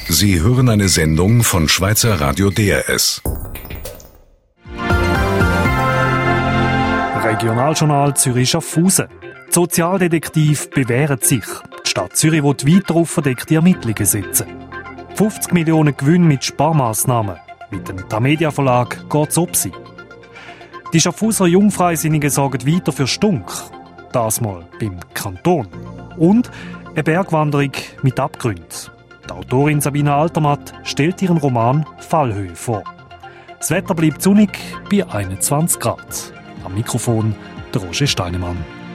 Sie hören eine Sendung von Schweizer Radio DRS. Regionaljournal Zürich-Schaffhausen. Die Sozialdetektive bewähren sich. Die Stadt Zürich will weiter auf verdeckte Ermittlungen setzen. 50 Millionen Gewinn mit Sparmaßnahmen. Mit dem Tamedia Verlag geht's ob sie. Die Schaffhauser Jungfreisinnigen sorgen weiter für Stunk. Das mal beim Kanton. Und eine Bergwanderung mit Abgründen. Die Autorin Sabina Altermatt stellt ihren Roman «Fallhöhe» vor. Das Wetter bleibt sonnig bei 21 Grad. Am Mikrofon der Roger Steinemann.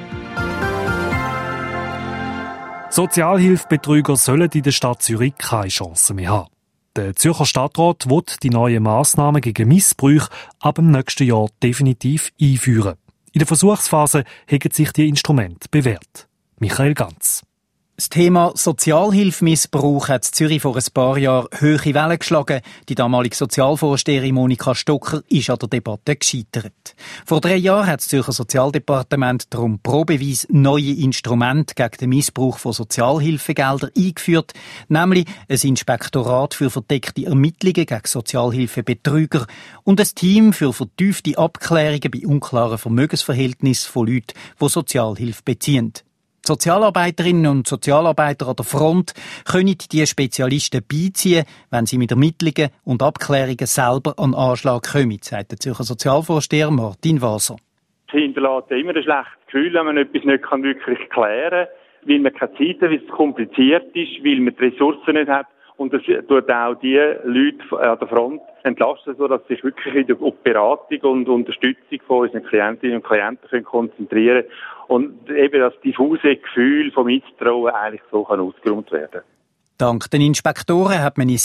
Sozialhilfebetrüger sollen in der Stadt Zürich keine Chance mehr haben. Der Zürcher Stadtrat will die neuen Massnahmen gegen Missbrauch ab dem nächsten Jahr definitiv einführen. In der Versuchsphase haben sich die Instrumente bewährt. Michael Ganz. Das Thema Sozialhilfemissbrauch hat in Zürich vor ein paar Jahren hohe Wellen geschlagen. Die damalige Sozialvorsteherin Monika Stocker ist an der Debatte gescheitert. Vor 3 Jahren hat das Zürcher Sozialdepartement darum probeweise neue Instrumente gegen den Missbrauch von Sozialhilfegeldern eingeführt, nämlich ein Inspektorat für verdeckte Ermittlungen gegen Sozialhilfebetrüger und ein Team für vertiefte Abklärungen bei unklaren Vermögensverhältnissen von Leuten, die Sozialhilfe beziehen. Die Sozialarbeiterinnen und Sozialarbeiter an der Front können die Spezialisten beiziehen, wenn sie mit Ermittlungen und Abklärungen selber an den Anschlag kommen, sagt der Zürcher Sozialvorsteher Martin Waser. Es hinterlässt immer ein schlechtes Gefühl, wenn man etwas nicht wirklich klären kann, weil man keine Zeit hat, weil es kompliziert ist, weil man die Ressourcen nicht hat. Und das tut auch die Leute an der Front entlasten, sodass sie sich wirklich wieder auf die Beratung und Unterstützung von unseren Klientinnen und Klienten konzentrieren können. Und eben das diffuse Gefühl von Misstrauen eigentlich so ausgeräumt werden. Dank den Inspektoren hat man in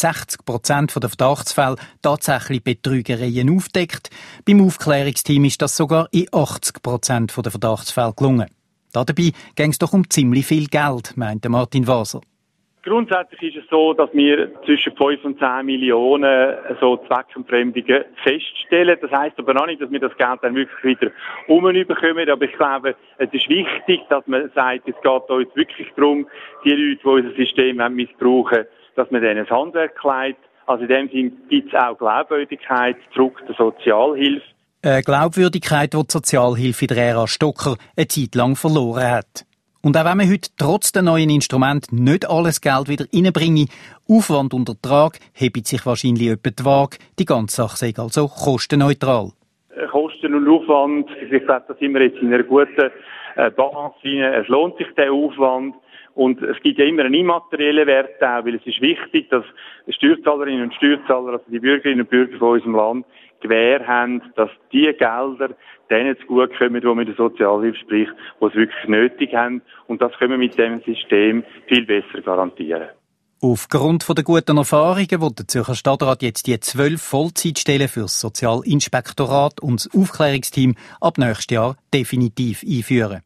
60% der Verdachtsfälle tatsächlich Betrügereien aufgedeckt. Beim Aufklärungsteam ist das sogar in 80% der Verdachtsfälle gelungen. Dabei ging es doch um ziemlich viel Geld, meinte Martin Waser. Grundsätzlich ist es so, dass wir zwischen 5 und 10 Millionen so Zweckentfremdungen feststellen. Das heisst aber noch nicht, dass wir das Geld dann wirklich wieder umbekommen. Aber ich glaube, es ist wichtig, dass man sagt, es geht uns wirklich darum, die Leute, die unser System missbrauchen, dass man denen das Handwerk legt. Also in dem Sinne gibt es auch Glaubwürdigkeit zurück der Sozialhilfe. Eine Glaubwürdigkeit, die die Sozialhilfe in der Ära Stocker eine Zeit lang verloren hat. Und auch wenn man heute trotz der neuen Instrumente nicht alles Geld wieder reinbringe, Aufwand und Ertrag heben sich wahrscheinlich etwa die Waage. Die ganze Sache sei also kostenneutral. Kosten und Aufwand, ich glaube, da sind wir jetzt in einer guten Balance rein. Es lohnt sich der Aufwand. Und es gibt ja immer einen immateriellen Wert auch, weil es ist wichtig, dass die Steuerzahlerinnen und Steuerzahler, also die Bürgerinnen und Bürger von unserem Land, Gewähr haben, dass die Gelder denen zugutekommen, die mit der Sozialhilfe spricht, die es wirklich nötig haben. Und das können wir mit diesem System viel besser garantieren. Aufgrund der guten Erfahrungen wird der Zürcher Stadtrat jetzt die 12 Vollzeitstellen für das Sozialinspektorat und das Aufklärungsteam ab nächstes Jahr definitiv einführen.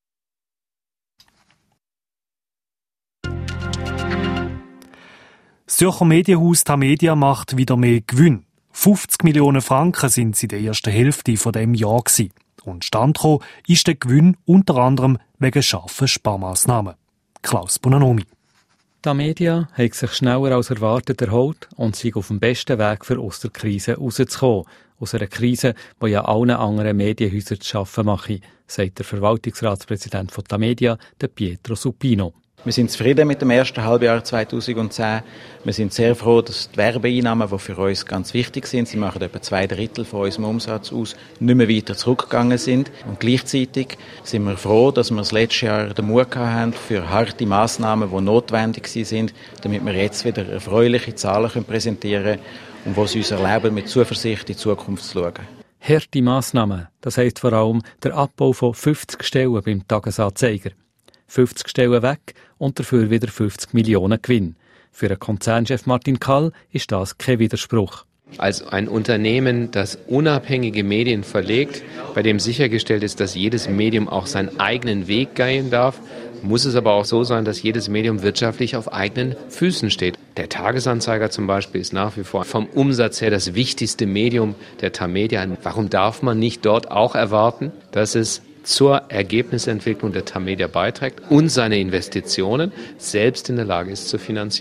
Das Zürcher Medienhaus Tamedia macht wieder mehr Gewinn. 50 Millionen Franken sind es in der ersten Hälfte von dem Jahr gewesen. Und standgekommen ist der Gewinn unter anderem wegen scharfen Sparmaßnahmen. Klaus Bonanomi. Tamedia hat sich schneller als erwartet erholt und sei auf dem besten Weg, für aus der Krise rauszukommen. Aus einer Krise, die ja allen anderen Medienhäusern zu schaffen mache, sagt der Verwaltungsratspräsident von Tamedia, der Pietro Supino. Wir sind zufrieden mit dem ersten Halbjahr 2010. Wir sind sehr froh, dass die Werbeeinnahmen, die für uns ganz wichtig sind, sie machen etwa 2/3 von unserem Umsatz aus, nicht mehr weiter zurückgegangen sind. Und gleichzeitig sind wir froh, dass wir das letzte Jahr den Mut haben für harte Massnahmen, die notwendig sind, damit wir jetzt wieder erfreuliche Zahlen präsentieren können und die es uns erlauben, mit Zuversicht in die Zukunft zu schauen. Harte Massnahmen, das heisst vor allem der Abbau von 50 Stellen beim Tagesanzeiger. 50 Stellen weg und dafür wieder 50 Millionen Gewinn. Für den Konzernchef Martin Kall ist das kein Widerspruch. Als ein Unternehmen, das unabhängige Medien verlegt, bei dem sichergestellt ist, dass jedes Medium auch seinen eigenen Weg gehen darf, muss es aber auch so sein, dass jedes Medium wirtschaftlich auf eigenen Füßen steht. Der Tagesanzeiger zum Beispiel ist nach wie vor vom Umsatz her das wichtigste Medium der Tamedia. Warum darf man nicht dort auch erwarten, dass es zur Ergebnisentwicklung der Tamedia beiträgt und seine Investitionen selbst in der Lage ist zu finanzieren?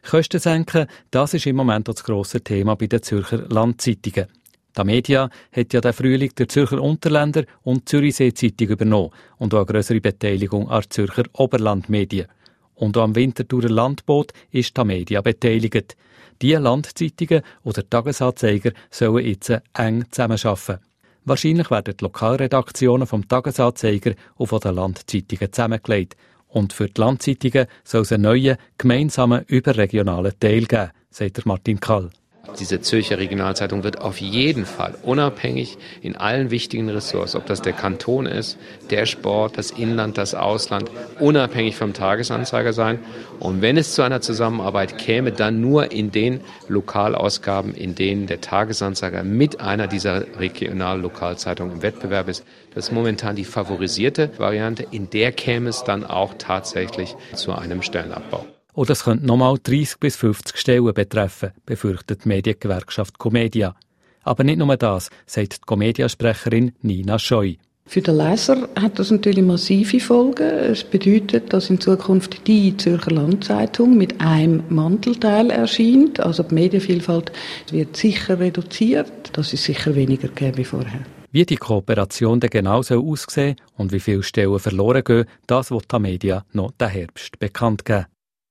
Kosten senken, das ist im Moment das grosse Thema bei den Zürcher Landzeitungen. Tamedia hat ja den Frühling der Zürcher Unterländer und die Zürichsee-Zeitung übernommen und auch eine grössere Beteiligung an Zürcher Oberlandmedien. Und auch am Winterthurer Landboot ist Tamedia beteiligt. Die Landzeitungen oder Tagesanzeiger sollen jetzt eng zusammenarbeiten. Wahrscheinlich werden die Lokalredaktionen vom Tagesanzeiger und von den Landzeitungen zusammengelegt. Und für die Landzeitungen soll es einen neuen, gemeinsamen, überregionalen Teil geben, sagt Martin Kall. Diese Zürcher Regionalzeitung wird auf jeden Fall unabhängig in allen wichtigen Ressorts, ob das der Kanton ist, der Sport, das Inland, das Ausland, unabhängig vom Tagesanzeiger sein. Und wenn es zu einer Zusammenarbeit käme, dann nur in den Lokalausgaben, in denen der Tagesanzeiger mit einer dieser Regional-Lokalzeitungen im Wettbewerb ist. Das ist momentan die favorisierte Variante. In der käme es dann auch tatsächlich zu einem Stellenabbau. Und das könnte nochmal 30 bis 50 Stellen betreffen, befürchtet die Mediengewerkschaft Comedia. Aber nicht nur das, sagt die Comedia-Sprecherin Nina Scheu. Für den Leser hat das natürlich massive Folgen. Es bedeutet, dass in Zukunft die Zürcher Landzeitung mit einem Mantelteil erscheint. Also die Medienvielfalt wird sicher reduziert. Das ist sicher weniger gegeben wie vorher. Wie die Kooperation dann genau aussehen soll und wie viele Stellen verloren gehen, das wird Tamedia noch den Herbst bekannt geben.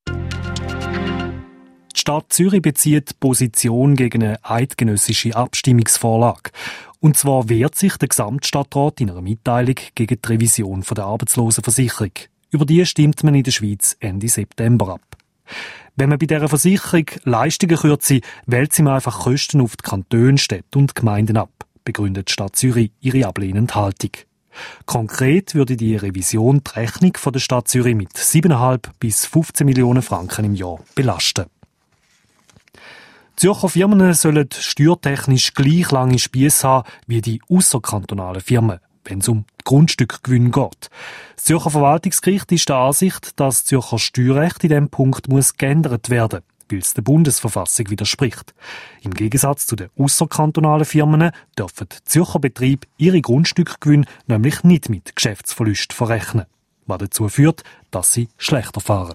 Die Stadt Zürich bezieht Position gegen eine eidgenössische Abstimmungsvorlage. Und zwar wehrt sich der Gesamtstadtrat in einer Mitteilung gegen die Revision der Arbeitslosenversicherung. Über die stimmt man in der Schweiz Ende September ab. Wenn man bei dieser Versicherung Leistungen kürze, wälzt man einfach Kosten auf die Kantone, Städte und Gemeinden ab, begründet die Stadt Zürich ihre ablehnende Haltung. Konkret würde die Revision die Rechnung der Stadt Zürich mit 7,5 bis 15 Millionen Franken im Jahr belasten. Zürcher Firmen sollen steuertechnisch gleich lange Spiesse haben wie die ausserkantonalen Firmen, wenn es um die Grundstückgewinne geht. Das Zürcher Verwaltungsgericht ist der Ansicht, dass das Zürcher Steuerrecht in diesem Punkt geändert werden muss, weil es der Bundesverfassung widerspricht. Im Gegensatz zu den ausserkantonalen Firmen dürfen die Zürcher Betriebe ihre Grundstückgewinne nämlich nicht mit Geschäftsverlust verrechnen, was dazu führt, dass sie schlechter fahren.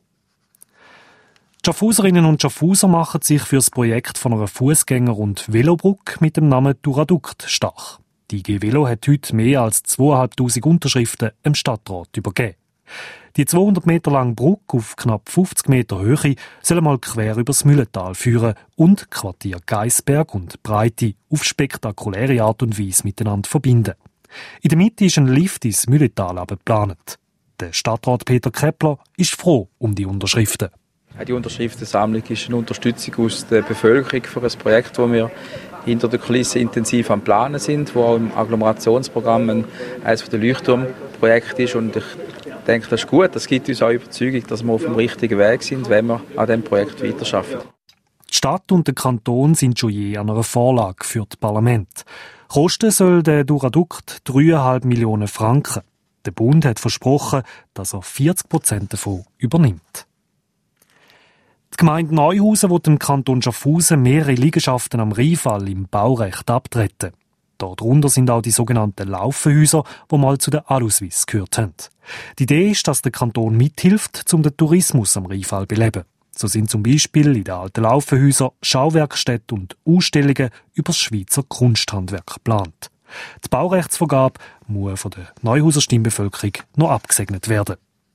Die Schaffhauserinnen und Schaffhauser machen sich für das Projekt von einer Fußgänger- und Velobrücke mit dem Namen Duraduct stark. Die IG Velo hat heute mehr als 2'500 Unterschriften im Stadtrat übergeben. Die 200 Meter lange Brücke auf knapp 50 Meter Höhe soll einmal quer übers Müllental führen und Quartier Geisberg und Breite auf spektakuläre Art und Weise miteinander verbinden. In der Mitte ist ein Lift ins Müllental geplant. Der Stadtrat Peter Kepler ist froh um die Unterschriften. Die Unterschriftensammlung ist eine Unterstützung aus der Bevölkerung für ein Projekt, das wir hinter der Kulisse intensiv am Planen sind, wo auch im Agglomerationsprogramm eines der Leuchtturmprojekte ist. Und ich denke, das ist gut. Das gibt uns auch Überzeugung, dass wir auf dem richtigen Weg sind, wenn wir an diesem Projekt weiterarbeiten. Die Stadt und der Kanton sind schon je an einer Vorlage für das Parlament. Kosten soll der Duraduct 3,5 Millionen Franken. Der Bund hat versprochen, dass er 40% davon übernimmt. Die Gemeinde Neuhausen will dem Kanton Schaffhausen mehrere Liegenschaften am Rheinfall im Baurecht abtreten. Darunter sind auch die sogenannten Laufenhäuser, die mal zu der Aluswiss gehört haben. Die Idee ist, dass der Kanton mithilft, um den Tourismus am Rheinfall zu beleben. So sind zum Beispiel in den alten Laufenhäusern Schauwerkstätten und Ausstellungen über das Schweizer Kunsthandwerk geplant. Die Baurechtsvergabe muss von der Neuhauser Stimmbevölkerung noch abgesegnet werden.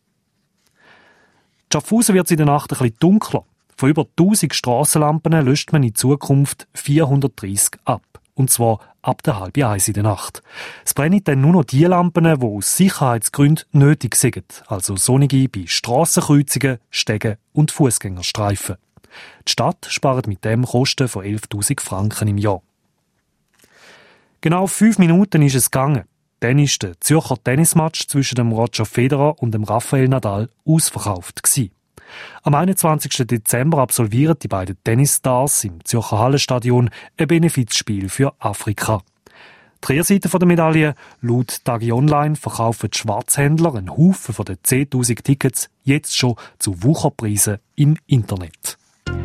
In Schaffhausen wird es in der Nacht ein bisschen dunkler. Von über 1000 Strassenlampen löscht man in Zukunft 430 ab. Und zwar ab der 12:30 in der Nacht. Es brennen dann nur noch die Lampen, die aus Sicherheitsgründen nötig sind. Also solche bei Strassenkreuzungen, Stegen und Fußgängerstreifen. Die Stadt spart mit dem Kosten von 11'000 Franken im Jahr. Genau 5 Minuten ist es gegangen. Dann war der Zürcher Tennismatch zwischen dem Roger Federer und dem Rafael Nadal ausverkauft gewesen. Am 21. Dezember absolvieren die beiden Tennisstars im Zürcher Hallenstadion ein Benefizspiel für Afrika. Die Kehrseite der Medaille: laut Tagi Online verkaufen die Schwarzhändler einen Haufen von den 10'000 Tickets jetzt schon zu Wucherpreisen im Internet.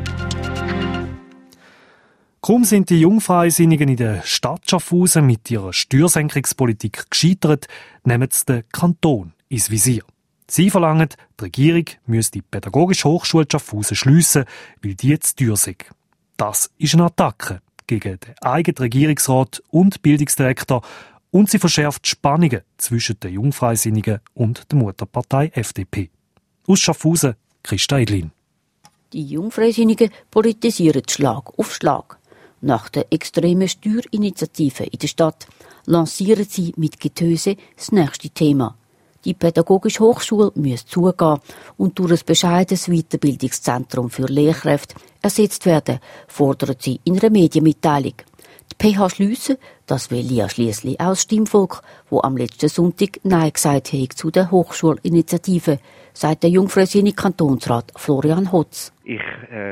Kaum sind die Jungfreisinnigen in der Stadt Schaffhausen mit ihrer Steuersenkungspolitik gescheitert, nehmen sie den Kanton ins Visier. Sie verlangen, die Regierung müsse die Pädagogische Hochschule Schaffhausen schliessen, weil die zu teuer sei. Das ist eine Attacke gegen den eigenen Regierungsrat und Bildungsdirektor und sie verschärft Spannungen zwischen den Jungfreisinnigen und der Mutterpartei FDP. Aus Schaffhausen, Christa Edlin. Die Jungfreisinnigen politisieren Schlag auf Schlag. Nach der extremen Steuerinitiative in der Stadt lancieren sie mit Getöse das nächste Thema. Die Pädagogische Hochschule muss zugehen und durch ein bescheidenes Weiterbildungszentrum für Lehrkräfte ersetzt werden, fordern sie in einer Medienmitteilung. Die PH schliessen, das will ja schliesslich auch das Stimmvolk, wo am letzten Sonntag Nein gesagt hat zu der Hochschulinitiative, sagt der jungfreisinnig Kantonsrat Florian Hotz. Ich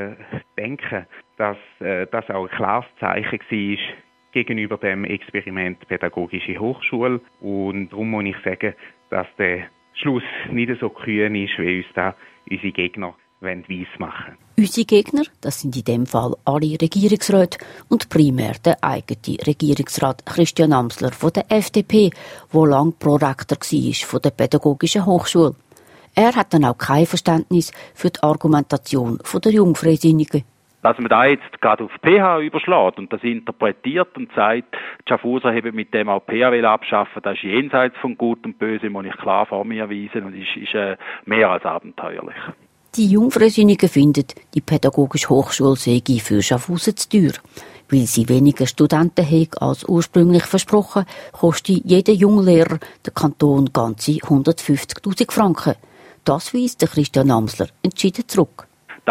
denke, dass das auch ein klares Zeichen war gegenüber dem Experiment Pädagogische Hochschule. Und darum muss ich sagen, dass der Schluss nicht so kühn ist, wie uns da unsere Gegner weiss machen. Unsere Gegner, das sind in dem Fall alle Regierungsräte und primär der eigene Regierungsrat Christian Amsler von der FDP, der lange Prorektor war von der Pädagogischen Hochschule. Er hat dann auch kein Verständnis für die Argumentation der Jungfreisinnigen. Dass man da jetzt gerade auf PH überschlägt und das interpretiert und sagt, die Schaffhauser haben mit dem auch PH abschaffen, das ist jenseits von Gut und Böse, muss ich klar vor mir weisen und ist mehr als abenteuerlich. Die Jungfreisinnigen finden, die Pädagogische Hochschule sei für Schaffhausen zu teuer. Weil sie weniger Studenten hat als ursprünglich versprochen, kostet jeder Junglehrer den Kanton ganze 150'000 Franken. Das weist Christian Amsler entschieden zurück.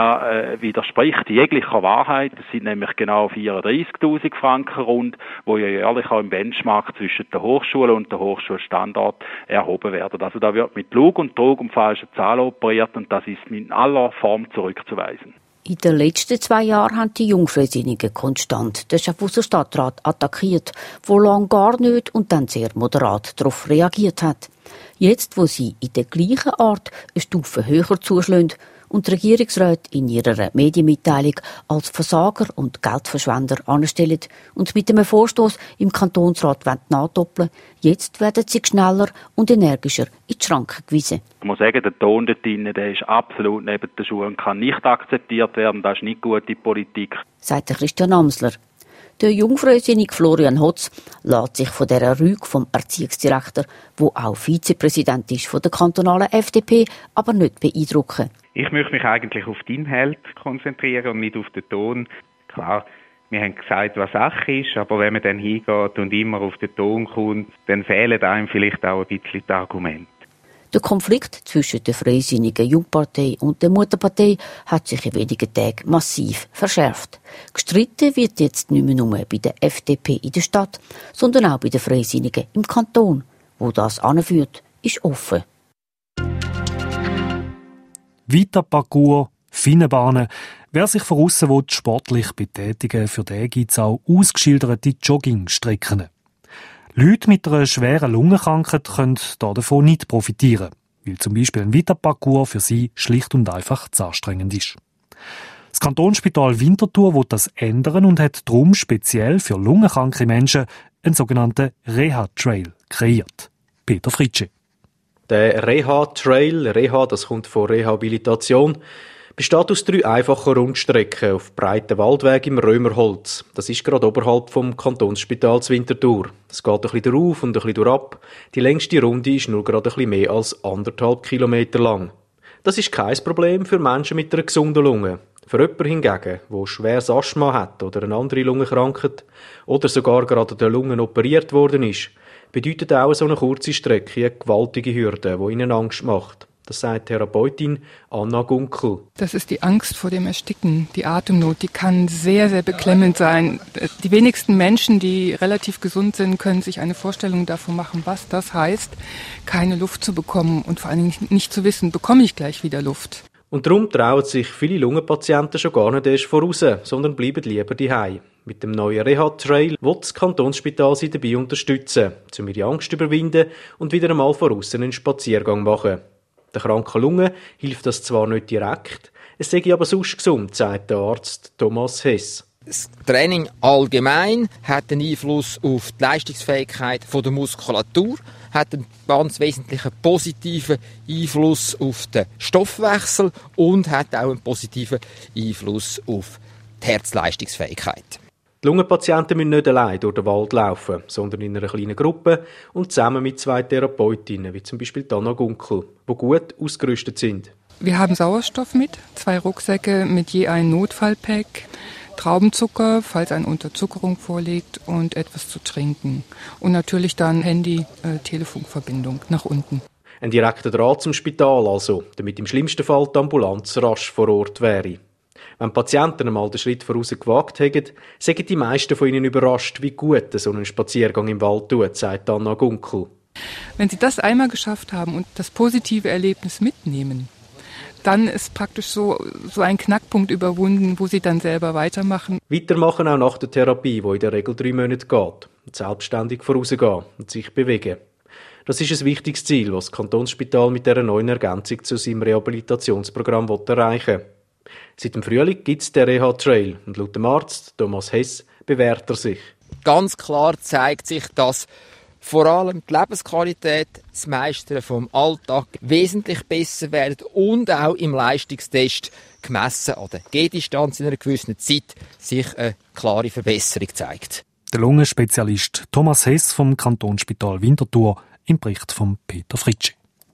Da widerspricht jeglicher Wahrheit. Es sind nämlich genau 34'000 Franken rund, wo ja jährlich auch im Benchmark zwischen der Hochschule und der Hochschulstandort erhoben werden. Also da wird mit Lug und Trug und falschen Zahlen operiert und das ist in aller Form zurückzuweisen. In den letzten 2 Jahren haben die Jungfreisinnigen konstant den Schaffhauser Stadtrat attackiert, der lange gar nicht und dann sehr moderat darauf reagiert hat. Jetzt, wo sie in der gleichen Art eine Stufe höher zuschlagen und die Regierungsräte in ihrer Medienmitteilung als Versager und Geldverschwender anstellen und mit einem Vorstoß im Kantonsrat nachdoppeln, jetzt werden sie schneller und energischer in die Schranken gewiesen. Ich muss sagen, der Ton dort drinnen, der ist absolut neben den Schuhen und kann nicht akzeptiert werden. Das ist nicht gute Politik, sagt Christian Amsler. Der jungfreisinnig Florian Hotz lässt sich von dieser Rüge vom Erziehungsdirektor, der auch Vizepräsident ist von der kantonalen FDP, aber nicht beeindrucken. Ich möchte mich eigentlich auf den Inhalt konzentrieren und nicht auf den Ton. Klar, wir haben gesagt, was Sache ist, aber wenn man dann hingeht und immer auf den Ton kommt, dann fehlen einem vielleicht auch ein bisschen die Argumente. Der Konflikt zwischen der Freisinnigen Jungpartei und der Mutterpartei hat sich in wenigen Tagen massiv verschärft. Gestritten wird jetzt nicht mehr nur bei der FDP in der Stadt, sondern auch bei den Freisinnigen im Kanton. Wo das anführt, ist offen. Vita-Parcours, Finnenbahnen. Wer sich von aussen sportlich betätigen will, für den gibt es auch ausgeschilderte Joggingstrecken. Leute mit einer schweren Lungenkrankheit können davon nicht profitieren, weil zum Beispiel ein Vita-Parcours für sie schlicht und einfach zu anstrengend ist. Das Kantonsspital Winterthur will das ändern und hat darum speziell für lungenkranke Menschen einen sogenannten Reha-Trail kreiert. Peter Fritsche. Der Reha-Trail, Reha, das kommt von Rehabilitation, besteht aus 3 einfachen Rundstrecken auf breiten Waldweg im Römerholz. Das ist gerade oberhalb vom Kantonsspital Winterthur. Es geht ein bisschen darauf und ein bisschen durchab. Die längste Runde ist nur gerade ein bisschen mehr als 1,5 Kilometer lang. Das ist kein Problem für Menschen mit einer gesunden Lunge. Für jemanden hingegen, der schweres Asthma hat oder eine andere Lungenkrankheit oder sogar gerade an den Lungen operiert worden ist, bedeutet auch so eine kurze Strecke eine gewaltige Hürde, die ihnen Angst macht. Das sagt Therapeutin Anna Gunkel. Das ist die Angst vor dem Ersticken, die Atemnot, die kann sehr, sehr beklemmend sein. Die wenigsten Menschen, die relativ gesund sind, können sich eine Vorstellung davon machen, was das heißt, keine Luft zu bekommen und vor allen Dingen nicht zu wissen, bekomme ich gleich wieder Luft. Und darum trauen sich viele Lungenpatienten schon gar nicht erst voraus, sondern bleiben lieber daheim. Mit dem neuen Reha-Trail will das Kantonsspital sie dabei unterstützen, um ihre Angst zu überwinden und wieder einmal voraus einen Spaziergang machen. Der kranken Lunge hilft das zwar nicht direkt, es sei aber sonst gesund, sagt der Arzt Thomas Hess. Das Training allgemein hat einen Einfluss auf die Leistungsfähigkeit der Muskulatur, hat einen ganz wesentlichen positiven Einfluss auf den Stoffwechsel und hat auch einen positiven Einfluss auf die Herzleistungsfähigkeit. Die Lungenpatienten müssen nicht allein durch den Wald laufen, sondern in einer kleinen Gruppe und zusammen mit 2 Therapeutinnen, wie zum Beispiel Anna Gunkel, die gut ausgerüstet sind. Wir haben Sauerstoff mit, 2 Rucksäcke mit je einem Notfallpack, Traubenzucker, falls eine Unterzuckerung vorliegt und etwas zu trinken. Und natürlich dann Handy, Telefonverbindung nach unten. Ein direkter Draht zum Spital also, damit im schlimmsten Fall die Ambulanz rasch vor Ort wäre. Wenn Patienten einmal den Schritt voraus gewagt haben, sind die meisten von ihnen überrascht, wie gut so ein Spaziergang im Wald tut, sagt Anna Gunkel. Wenn sie das einmal geschafft haben und das positive Erlebnis mitnehmen, dann ist praktisch so ein Knackpunkt überwunden, wo sie dann selber weitermachen. Weitermachen auch nach der Therapie, die in der Regel 3 Monate geht. Und selbstständig vorausgehen und sich bewegen. Das ist ein wichtiges Ziel, was das Kantonsspital mit dieser neuen Ergänzung zu seinem Rehabilitationsprogramm erreichen will. Seit dem Frühling gibt es den Reha-Trail und laut dem Arzt Thomas Hess bewährt er sich. Ganz klar zeigt sich, dass vor allem die Lebensqualität, das Meistern vom Alltag wesentlich besser wird und auch im Leistungstest gemessen an der Gehdistanz in einer gewissen Zeit sich eine klare Verbesserung zeigt. Der Lungenspezialist Thomas Hess vom Kantonsspital Winterthur im Bericht von Peter Fritschi.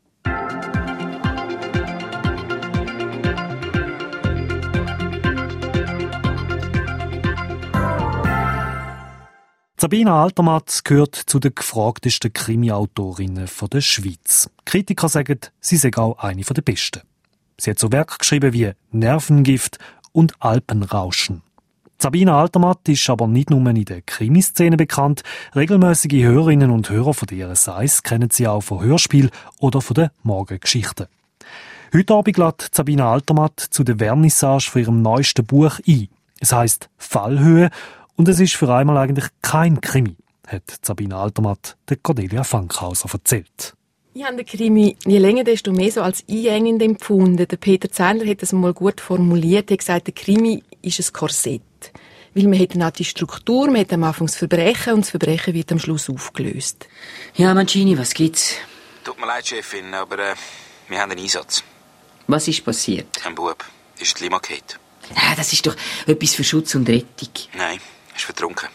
Sabina Altermatt gehört zu den gefragtesten Krimi-Autorinnen der Schweiz. Kritiker sagen, sie sei auch eine der besten. Sie hat so Werke geschrieben wie Nervengift und Alpenrauschen. Sabina Altermatt ist aber nicht nur in der Krimiszene bekannt. Regelmäßige Hörerinnen und Hörer von der RS1 kennen sie auch von Hörspielen oder von den Morgengeschichten. Heute Abend lädt Sabina Altermatt zu der Vernissage von ihrem neuesten Buch ein. Es heisst Fallhöhe. Und es ist für einmal eigentlich kein Krimi, hat Sabina Altermatt der Cordelia Fankhauser erzählt. Ich habe den Krimi je länger, desto mehr so als einengend empfunden. Der Peter Zähner hat das mal gut formuliert. Er hat gesagt, der Krimi ist ein Korsett. Weil man hat dann auch die Struktur, man hat am Anfang das Verbrechen und das Verbrechen wird am Schluss aufgelöst. Ja, Mancini, was gibt's? Tut mir leid, Chefin, aber wir haben einen Einsatz. Was ist passiert? Ein Bub ist die Limakette. Ah, das ist doch etwas für Schutz und Rettung. Nein. Ist vertrunken.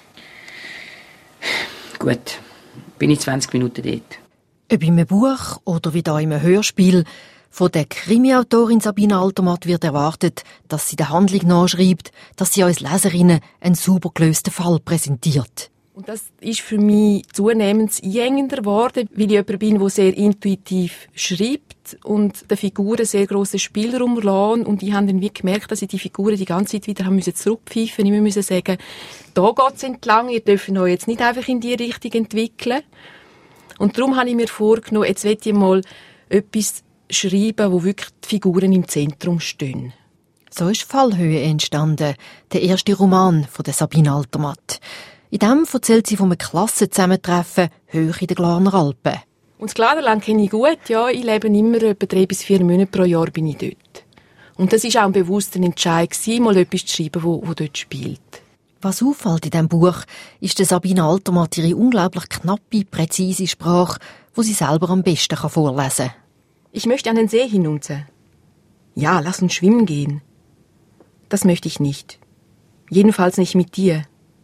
Gut, bin ich 20 Minuten dort. Ob in einem Buch oder wie da in einem Hörspiel, von der Krimi-Autorin Sabina Altermatt wird erwartet, dass sie der Handlung nachschreibt, dass sie uns Leserinnen einen sauber gelösten Fall präsentiert. Und das ist für mich zunehmend einengender geworden, weil ich jemand bin, der sehr intuitiv schreibt und den Figuren sehr grossen Spielraum lässt. Und ich habe dann wie gemerkt, dass ich die Figuren die ganze Zeit wieder zurückpfeifen musste. Ich musste sagen, da geht es entlang, ihr dürft euch jetzt nicht einfach in die Richtung entwickeln. Und darum habe ich mir vorgenommen, jetzt will ich mal etwas schreiben, wo wirklich die Figuren im Zentrum stehen. So ist Fallhöhe entstanden, der erste Roman von der Sabina Altermatt. In dem erzählt sie von einem Klassenzusammentreffen hoch in den Glarner Alpen. Und das Glanerland kenne ich gut, ja. Ich lebe immer etwa 3 bis 4 Monate pro Jahr bin ich dort. Und das war auch ein bewusster Entscheid, mal etwas zu schreiben, wo dort spielt. Was auffällt in diesem Buch, ist der Sabina Altermatt ihre unglaublich knappe, präzise Sprache, die sie selber am besten vorlesen kann. Ich möchte an den See hinunter. Ja, lass uns schwimmen gehen. Das möchte ich nicht. Jedenfalls nicht mit dir.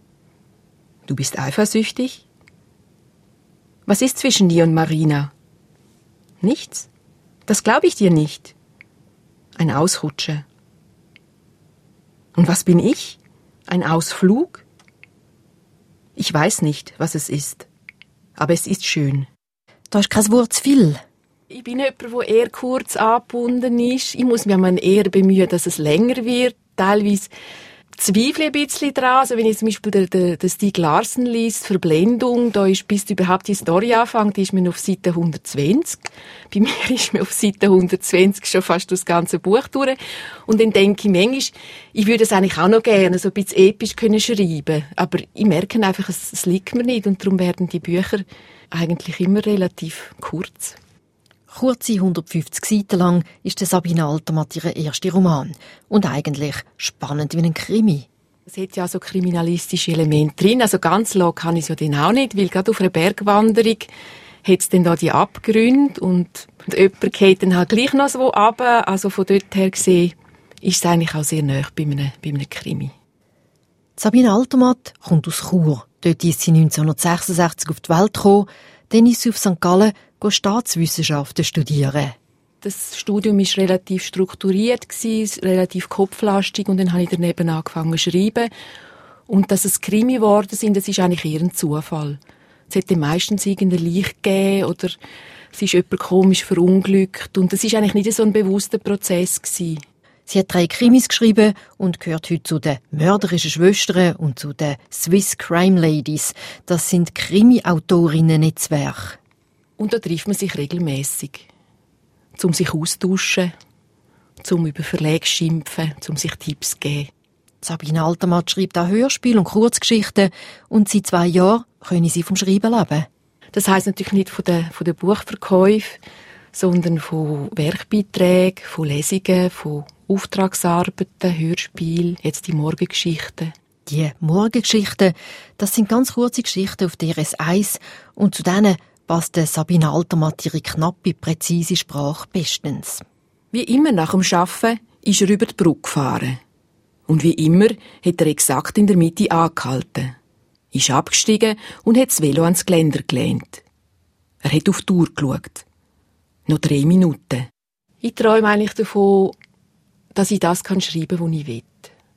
Du bist eifersüchtig? Was ist zwischen dir und Marina? Nichts? Das glaube ich dir nicht. Ein Ausrutscher. Und was bin ich? Ein Ausflug? Ich weiß nicht, was es ist. Aber es ist schön. Da ist kein Wort zu viel. Ich bin jemand, der eher kurz angebunden ist. Ich muss mich eher bemühen, dass es länger wird. Teilweise zweifle ein bisschen dran. Also wenn ich zum Beispiel den Stieg Larsson liest, Verblendung, da ist, bis überhaupt die Story anfängt, ist man auf Seite 120. Bei mir ist man auf Seite 120 schon fast das ganze Buch durch. Und dann denke ich manchmal, ich würde es eigentlich auch noch gerne so ein bisschen episch können schreiben. Aber ich merke einfach, es liegt mir nicht. Und darum werden die Bücher eigentlich immer relativ kurz. Kurze 150 Seiten lang ist der Sabina Altermatt ihr erster Roman. Und eigentlich spannend wie ein Krimi. Es hat ja so kriminalistische Elemente drin. Also ganz low kann ich es ja dann auch nicht, weil gerade auf einer Bergwanderung hat es dann da die Abgründe und jemand geht dann halt gleich noch so runter. Also von dort her gesehen ist es eigentlich auch sehr nahe bei einem Krimi. Sabine Altermatt kommt aus Chur. Dort ist sie 1966 auf die Welt gekommen. Dann ist sie auf St. Gallen Staatswissenschaften studieren. Das Studium war relativ strukturiert, relativ kopflastig und dann habe ich daneben angefangen zu schreiben. Und dass es Krimi geworden sind, das ist eigentlich eher ein Zufall. Es hätte meistens irgendein Licht gegeben oder es ist jemand komisch verunglückt und das ist eigentlich nicht so ein bewusster Prozess gewesen. Sie hat 3 Krimis geschrieben und gehört heute zu den mörderischen Schwestern und zu den Swiss Crime Ladies. Das sind Krimi-Autorinnen-Netzwerke. Und da trifft man sich regelmäßig, um sich austauschen, um über Verlage zu schimpfen, um sich Tipps zu geben. Sabine Altermatt schreibt auch Hörspiele und Kurzgeschichten und seit 2 Jahren können sie vom Schreiben leben. Das heisst natürlich nicht von den Buchverkäufen, sondern von Werkbeiträgen, von Lesungen, von Auftragsarbeiten, Hörspielen, jetzt die Morgengeschichten. Die Morgengeschichten, das sind ganz kurze Geschichten auf DRS 1 und zu denen passt Sabine Altermatt ihre knappe, präzise Sprache bestens. Wie immer nach dem Arbeiten ist er über die Brücke gefahren. Und wie immer hat er exakt in der Mitte angehalten, ist abgestiegen und hat das Velo ans Geländer gelehnt. Er hat auf die Uhr geschaut. Noch 3 Minuten. Ich träume eigentlich davon, dass ich das schreiben kann, was ich will.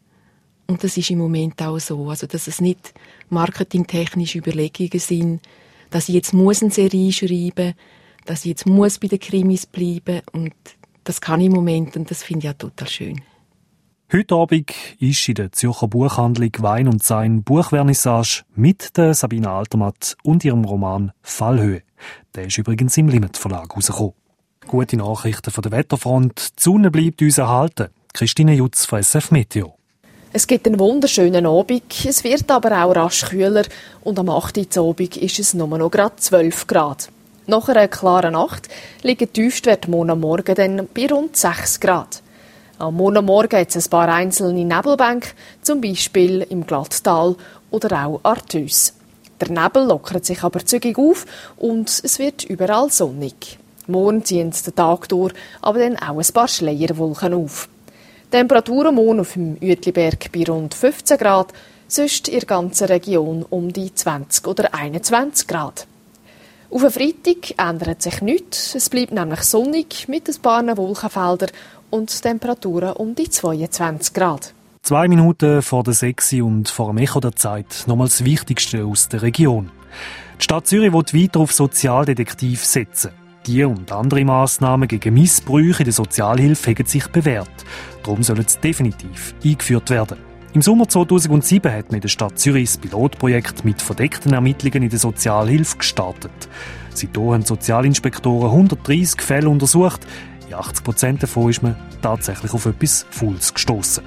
Und das ist im Moment auch so. Also, dass es nicht marketingtechnische Überlegungen sind, dass ich jetzt eine Serie schreiben muss, dass ich jetzt bei den Krimis bleiben muss. Und das kann ich im Moment und das finde ich auch total schön. Heute Abend ist in der Zürcher Buchhandlung Wein und Sein Buchvernissage mit der Sabine Altermatt und ihrem Roman «Fallhöhe». Der ist übrigens im Limit Verlag rausgekommen. Gute Nachrichten von der Wetterfront. Die Sonne bleibt uns erhalten. Christine Jutz von SF Meteo. Es gibt einen wunderschönen Abend, es wird aber auch rasch kühler und am 8. Uhr Abend ist es nur noch gerade 12 Grad. Nach einer klaren Nacht liegen die Tiefstwerte am Morgen dann bei rund 6 Grad. Am Morgen hat es ein paar einzelne Nebelbänke, zum Beispiel im Glatttal oder auch Arthus. Der Nebel lockert sich aber zügig auf und es wird überall sonnig. Morgen ziehen den Tag durch, aber dann auch ein paar Schleierwolken auf. Temperaturen morgen auf dem Uetliberg bei rund 15 Grad, sonst in der ganzen Region um die 20 oder 21 Grad. Auf den Freitag ändert sich nichts, es bleibt nämlich sonnig mit ein paar Wolkenfeldern und Temperaturen um die 22 Grad. 2 Minuten vor der 6 und vor dem Echo der Zeit nochmal das Wichtigste aus der Region. Die Stadt Zürich will weiter auf Sozialdetektiv setzen. Die und andere Massnahmen gegen Missbrüche in der Sozialhilfe haben sich bewährt. Darum sollen sie definitiv eingeführt werden. Im Sommer 2007 hat man in der Stadt Zürich das Pilotprojekt mit verdeckten Ermittlungen in der Sozialhilfe gestartet. Seitdem haben Sozialinspektoren 130 Fälle untersucht. In 80% davon ist man tatsächlich auf etwas Faules gestossen.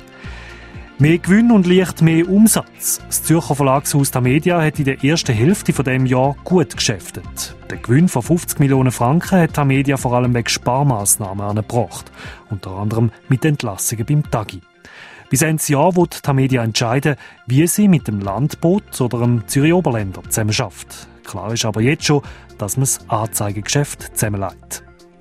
Mehr Gewinn und leicht mehr Umsatz. Das Zürcher Verlagshaus Tamedia hat in der ersten Hälfte von diesem Jahr gut geschäftet. Der Gewinn von 50 Millionen Franken hat Tamedia vor allem wegen Sparmaßnahmen angebracht. Unter anderem mit Entlassungen beim Tagi. Bis Ende Jahr wird Tamedia entscheiden, wie sie mit dem Landboot oder dem Zürich Oberländer zusammenarbeitet. Klar ist aber jetzt schon, dass man das Anzeigegeschäft zusammenlegt.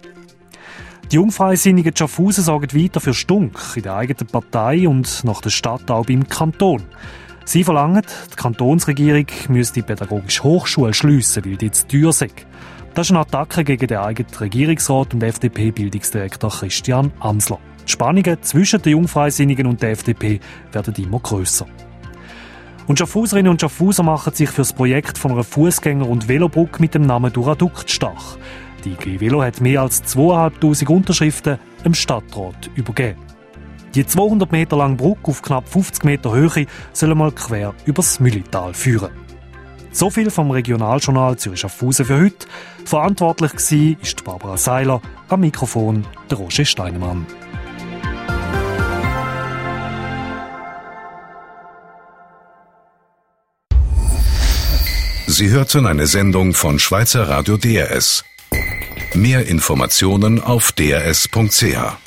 Die Jungfreisinnigen Schaffhausen sorgen weiter für Stunk in der eigenen Partei und nach der Stadt auch beim Kanton. Sie verlangen, die Kantonsregierung müsse die pädagogische Hochschule schliessen, weil die zu teuer sei. Das ist eine Attacke gegen den eigenen Regierungsrat und FDP-Bildungsdirektor Christian Amsler. Die Spannungen zwischen den Jungfreisinnigen und der FDP werden immer grösser. Und Schaffhauserinnen und Schaffhauser machen sich für das Projekt von einer Fußgänger- und Velobrücke mit dem Namen Duraduct stark. Die IG Velo hat mehr als 2'500 Unterschriften dem Stadtrat übergeben. Die 200 Meter lange Brücke auf knapp 50 Meter Höhe soll mal quer übers Müllital führen. So viel vom Regionaljournal Zürich-Schaffhausen für heute. Verantwortlich war ist Barbara Seiler, am Mikrofon der Roger Steinemann. Sie hörten eine Sendung von Schweizer Radio DRS. Mehr Informationen auf drs.ch.